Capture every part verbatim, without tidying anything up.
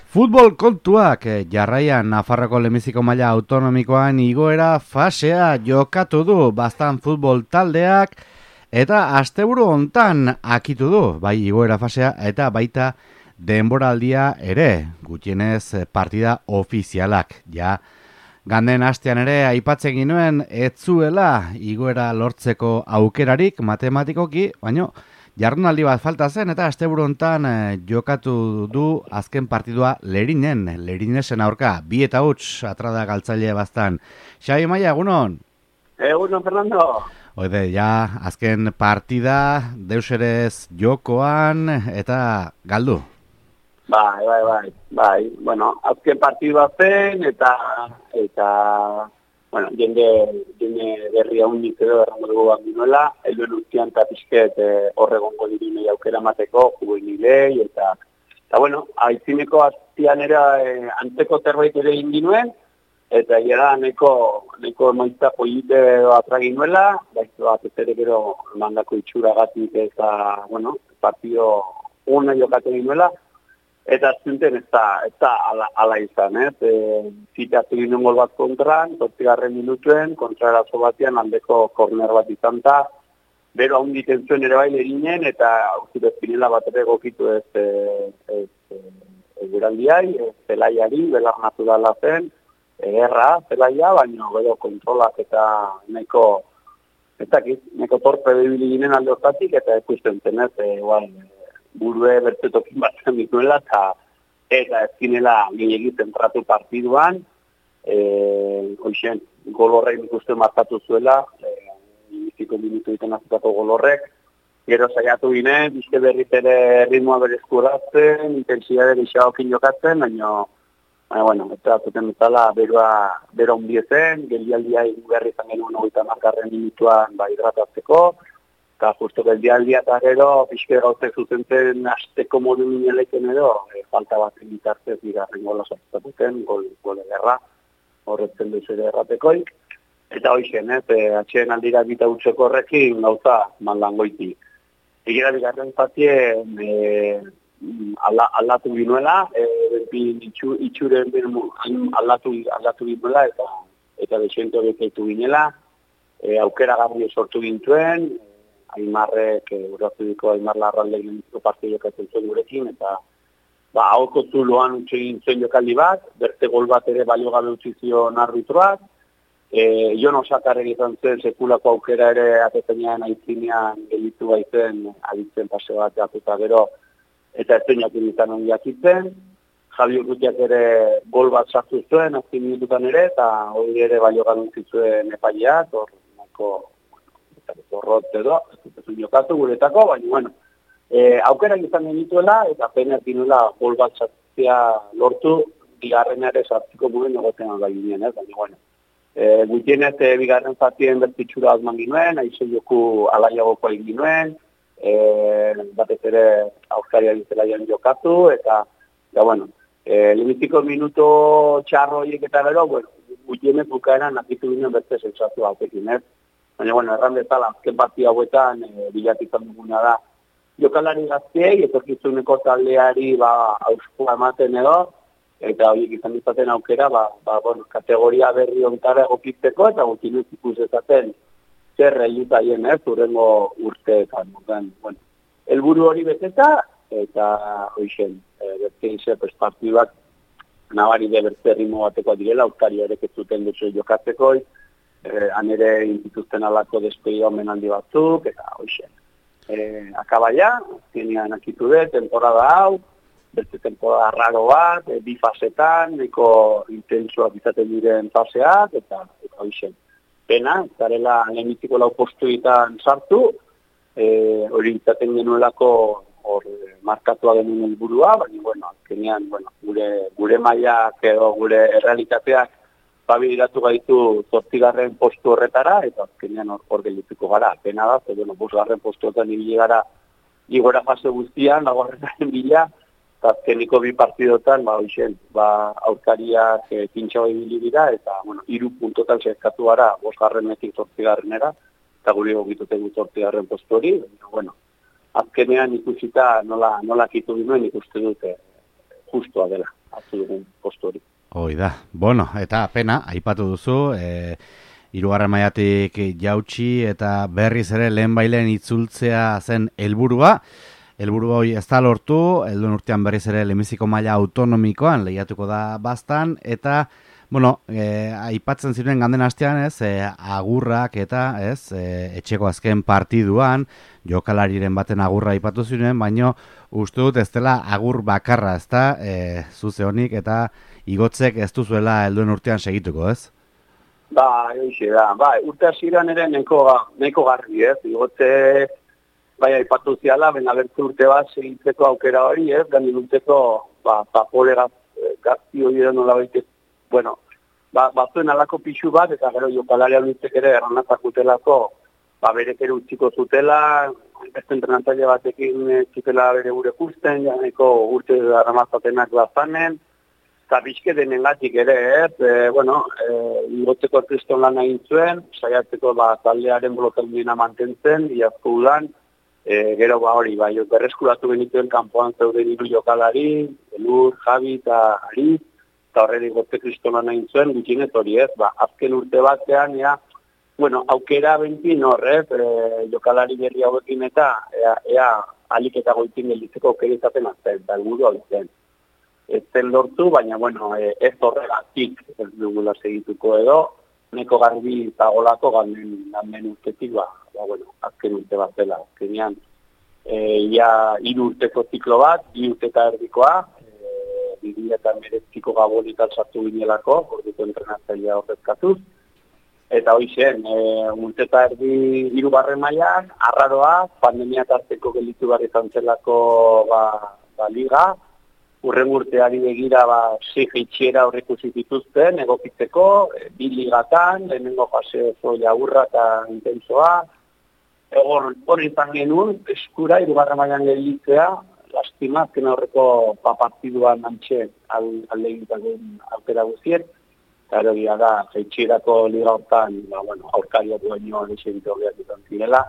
Futbol kontuak eh, jarraian Nafarroko lehenbiziko maila autonomikoan igoera fasea jokatu du Baztan futbol taldeak eta asteburu hontan akitu du bai igoera fasea eta baita denboraldia ere, gutxienez partida ofizialak. Ja, ganden astean ere aipatzen ginuen ez zuela igoera lortzeko aukerarik matematikoki, baino jardunaldi bat falta zen eta asteburu hontan eh, jokatu du azken partidua Lerinen, Lerinesen aurka, bi eta huts atrada galtzaile Baztan. Xabi Maia, egunon? Egunon, Fernando. Oide, ja, azken partida deuserez jokoan eta galdu. Bai, bai, bai, bai. Bueno, azken partidua zen eta eta bueno, jende, jende berria unik edo errango dugu bandinuela, helduen urtean eta pixket horregongo eh, dirinei aukera mateko, juvenilei, eta, eta bueno, aitzineko aztian era eh, antzeko zerbait ere indinuen, eta gara neko, neko emaitza polite atraginuela, baizu bat ez ere gero mandako itxuragatik eta, bueno, partido una jokatu ginuela, eta zunten ez da, ez da ala, ala izan, ez? E, zitatu ginen gol bat kontran, zortzigarren minutuen, kontrarazo batean aldeko korner bat izan da, bero hau egiten zuen ere bai Lerinen, eta uste Pinela bat ere gokitu ez, ez, ez, ez gurandiai, ez zelaiari, belar naturala zen, erra, zelaia, baina gero kontrolak eta neko, ez dakit, neko torpe bebili ginen alde hortatik, eta ikusten zen ez, e, igual, burue bertzetokin batzen dituela, eta eta ezkinela gehiagit zentratu partiduan, e, hoxen, gol horrek ikusten markatu zuela, e, biziko minutu ditan azutako gol horrek, gero saiatu ginen, bizke berriz ere ritmoa berezkuratzen, intensidade gixagokin jokatzen, baina, baina, bueno, eta zuten bezala berua, bera hundiezen, geldialdia berri izan genuen hogeita hamargarren minutuan ba, hidratatzeko, eta justo geldialdia eta gero, pixke gauzek zuzentzen azteko modu mineleken edo, e, falta bat egitartez bigarren gola sortzatuten, gol, gol ederra, horretzen duz ere erratekoik. Eta hoixen, ez, e, atxeen aldira bita utxeko horrekin gauza mandangoiti. Egira bigarren zatien e, ala, aldatu ginuela, e, itxu, itxuren aldatu, aldatu ginuela eta eta desiento bekaitu ginela, e, aukera garri sortu gintuen, Aimarrek, Eurazudiko Aimar Larralde gindiko partio jokatzen zuen gurekin, eta ba, haoko zuloan utxe gintzen jokaldi bat, berte gol bat ere balio gabe utzi zion arbitroak, e, Jon Osakarrek izan zen sekulako aukera ere atezenean aitzinean gelitu baitzen, aditzen pase bat jatuta gero, eta ez zen jakin izan hon jakitzen, Javi Urrutiak ere gol bat sartu zuen, azken minututan ere, eta hori ere balio gabe utzi zuen epaileak, hor nahiko zorrot edo, ez dut jokatu guretako, baina, bueno, e, aukerak izan genituela, eta pena dinuela gol bat sartzea lortu, bigarren ere sartziko gure negotzen alda ginen, ez, baina, bueno, e, gutienez, e, bigarren zatien bertitxura azman ginuen, aizu joku alaiagoko egin ginuen, e, batez ere auskaria dizelaian jokatu, eta, ja, bueno, e, limitiko minuto txarroiek eta gero, bueno, gutienez bukaeran nakitu ginen beste sentsazio batekin, ez, baina, bueno, erran bezala, azken parti hauetan e, bilatikon duguna da. Jokalari gaztiei, etorkizuneko taldeari ba, auskoa ematen edo, eta horiek izan izaten aukera, ba, ba, bueno, kategoria berri ontara egokitzeko, eta gutinuz ikusezaten zer helutaien, ez, urrengo urteetan. Bueno, helburu hori beteta, eta hoixen, e, berte izep espartibak nabari de berte ritmo bateko direla, aukari ere ketzuten duzu jokatzeko, Eh, han ere intituzten alako despedida omenaldi batzuk, eta hoixen. Eh, akabaia, azkenean akitu dut, temporada hau, beste temporada raro bat, eh, bi fasetan, nahiko intensuak izaten diren faseak, eta eta hoixen. Pena, zarela lehenitiko lau postuetan sartu, eh, hori izaten genuelako hor markatua genuen helburua, baina, bueno, azkenean, bueno, gure, gure mailak edo gure errealitateak babiratu gaitu zortzigarren postu horretara, eta azkenean hor, hor geldituko gara. Pena da, ze, bueno, bosgarren postuetan ibili gara igora fase guztian, lagarrenaren bila, eta azkeniko bi partidotan, ba, hoixen, ba, aurkariak e, pintxago ibili dira, eta, bueno, iru puntotan zezkatu gara bosgarrenetik zortzigarrenera, eta guri gogituten zortzigarren postu hori, bueno, azkenean ikusita nola, nola kitu ginoen ikuste dute justua dela. hartu dugun postu hori. Hoi da. Bueno, eta pena, aipatu duzu, e, hirugarren mailatik jautsi eta berriz ere lehen bailen itzultzea zen helburua. Helburu hori ez da lortu, helduen urtean berriz ere lehenbiziko maila autonomikoan lehiatuko da bastan, eta, bueno, e, aipatzen ziren ganden astean, ez, e, agurrak eta, ez, e, etxeko azken partiduan, jokalariren baten agurra aipatu ziren, baino uste dut ez dela agur bakarra, ez da, e, zuze honik, eta igotzek ez duzuela helduen urtean segituko, ez? Ba, eixe da, ba, urte hasieran ere neko, neko garri, ez, igotze... Bai, aipatu ziala, bena bertze urte bat segitzeko aukera hori, ez, ganin urteko, ba, papole gazti hori da nola baitez, bueno, ba, batzuen alako pixu bat, eta gero jokalarian nintzek ere erranatak utelako, ba, berek ere utziko zutela, beste entrenatzaile batekin zutela bere gure kusten, janeko urte arramazatenak bazanen, eta bizke denengatik ere, ez, e, bueno, e, ingotzeko kriston lan egin zuen, saiatzeko, ba, taldearen blokelmena mantentzen, iazko udan, E, gero ba hori, bai, berreskuratu genituen kanpoan zeuden hiru jokalari, Elur, Javi eta Ari, eta horrela igotze kristolan nahi zuen, gutxinez hori ez, ba, azken urte batean, ea, bueno, aukera bentin horrez, e, jokalari berri hauekin eta, ea, ea alik eta goitin gelditzeko aukera izaten azten, eta helburu hau zen. Ez zen lortu, baina, bueno, e, ez horregatik ez dugula segituko edo, neko garbi eta golako ganden, ganden urtetik, ba, ba, bueno, azken urte bat dela, azkenean, e, ia hiru urteko ziklo bat, bi urte eta erdikoa, e, bi mila eta hemeretziko Gabonetan sartu ginelako, orduko entrenatzailea horrezkatuz, eta hoi zen, e, urte eta erdi hirugarren mailan, arraroa, pandemia tarteko gelditu behar izan zelako ba, ba, liga, urren urteari begira ba, sei jaitxiera horreko zituzten, egokitzeko, e, bi ligatan, lehenengo fase oso jaurra eta intensoa, Hor, hor izan genuen, eskura, hirugarren mailan gelditzea, lastima, azken aurreko pa partiduan antxe alde egitaren aukera guztien, eta erogia da, jaitxierako liga hortan, ba, bueno, aurkaria duenio lexerito horiak izan zirela.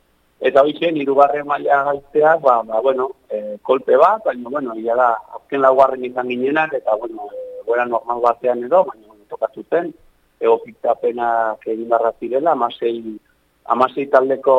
Eta hori zen, hirugarren maila gaitzeak, ba, ba, bueno, e, kolpe bat, baina, bueno, ia da, azken laugarren izan ginenak, eta, bueno, e, goera normal batean edo, baina, bueno, tokatu zen, egokitzapenak egin barra zirela, amasei Amasei taldeko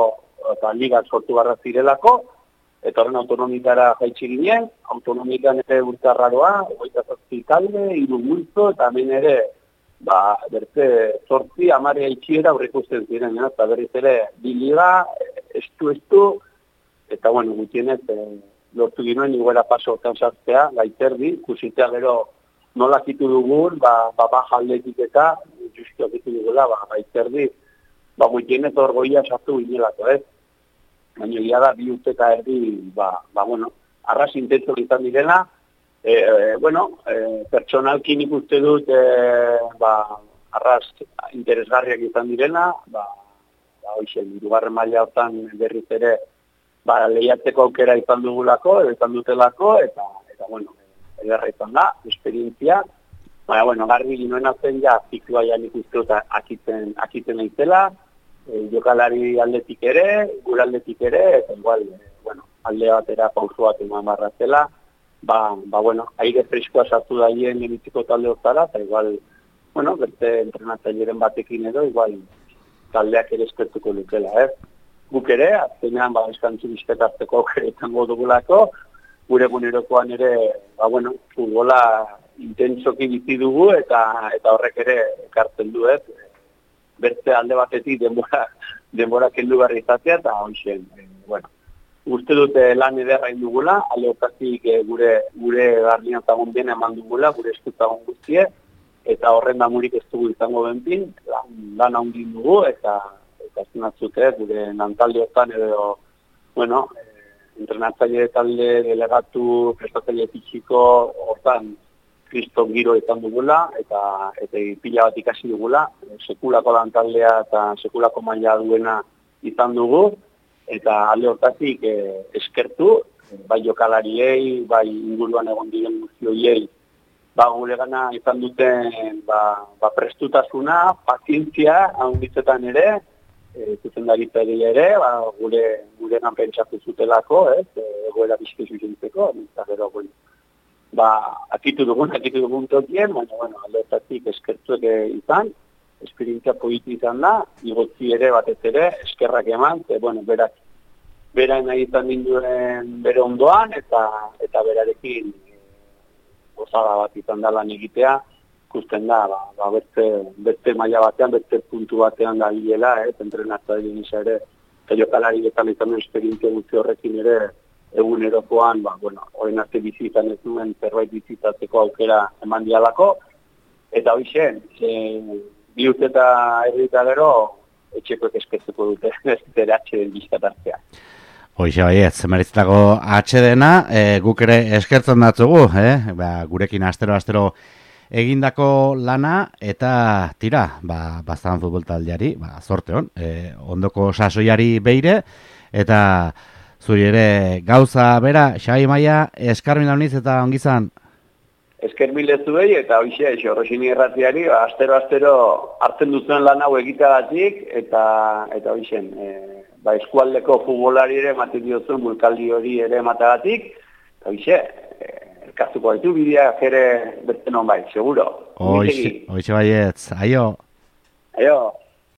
eta ligak sortu barra zirelako, eta horren autonomikara jaitsi ginen, autonomikan ere urtarraroa, hogeita zazpi talde, hiru multzo, eta hemen ere, ba, bertze zortzi, amare haitxiera aurrikusten ziren, eta berriz ere, bi liga, estu-estu, eta, bueno, gutienez, e, lortu ginoen, iguera paso hortan sartzea, gaiterdi, kusitea gero nola zitu dugun, ba, ba, baja aldetik eta, justu akitu dugula, ba, gaiterdi, ba, gutienez hor goia sartu ginelako, ez? Baina egia da, bi urte eta erdi, ba, ba, bueno, arras intenso izan direla, e, e, bueno, e, pertsonalkin ikuste dut, e, ba, arras interesgarriak izan direla, ba, ba, hoixen, hirugarren maila hortan berriz ere, ba, lehiatzeko aukera izan dugulako, izan dutelako, eta, eta, bueno, ederra izan da, esperientzia, baina, bueno, garbi ginoen zen ja, zikloa ja nik uste dut akitzen, akitzen naizela, E, jokalari aldetik ere, gure aldetik ere, eta igual, e, bueno, alde batera pauso bat eman barra zela, ba, ba, bueno, aire freskoa sartu daien emitziko talde hortara, eta igual, bueno, berte entrenatzaileren batekin edo, igual, taldeak ere eskertuko lukela, ez? Guk ere, azkenean, ba, eskantzu bizpetarteko keretango dugulako, gure gunerokoan ere, ba, bueno, futbola intensoki bizi dugu, eta, eta horrek ere ekartzen du, ez? Bertze alde batetik denbora, denbora kendu barri izatea, eta hoxen, e, bueno, uste dute lan ederra indugula, alde hortatik e, gure, gure garnian zagon dena eman dugula, gure eskutzagon guztie, eta horren damurik ez dugu izango benpin, lan, lan handin dugu, eta eta estimatzute, gure nantalde hortan edo, bueno, e, entrenatzaile talde, delegatu, prestatzaile pitxiko, hortan, kriston giro izan dugula, eta eta pila bat ikasi dugula, sekulako lantaldea eta sekulako maila duena izan dugu, eta alde hortatik eh, eskertu, bai jokalariei, bai inguruan egon diren guztioiei, ba gure gana izan duten ba, ba prestutasuna, pazientzia, handitzetan ere, e, zuzendaritzari ere, ba, gure gure pentsatu zutelako, ez, egoera bizkizu jentzeko, eta gero, bueno, ba, akitu dugun, akitu dugun tokien, baina, bueno, aldetatik eskertuek izan, esperientzia politi izan da, igotzi ere, batez ere, eskerrak eman, ze, bueno, berak, bera nahi izan ninduen bere ondoan, eta eta berarekin gozada bat izan da lan egitea, ikusten da, ba, ba beste, beste maila batean, beste puntu batean da bilela, eh, entrenatzaile gisa ere, eta jokalari betan izan duen esperientzia guzti horrekin ere, egunerokoan, ba, bueno, orain arte bizitan ez duen zerbait bizitatzeko aukera eman dialako, eta hoixen, e, bi urte eta errita gero, etxekoek esketzeko dute, ez dira atxeden bizkatartzea. Hoxe baietz, meritzetako atxedena, e, guk ere eskertzen datzugu, eh? Ba, gurekin astero-astero egindako lana, eta tira, ba, bazan futbol taldeari, ba, zorte hon, e, ondoko sasoiari beire, eta zuri ere gauza bera, Xabi Maia, eskarmin launiz eta ongizan. Eskermilezu behi, eta hoxe, xorrosini erratiari, ba, astero-astero hartzen duzuen lan hau egiteagatik, eta, eta hoxen, e, ba, eskualdeko futbolari ere ematen diozuen, bulkaldi hori ere ematagatik, eta hoxe, e, elkartuko baitu bideak ere beste non bai, seguro. Hoxe, hoxe baietz, aio. Aio.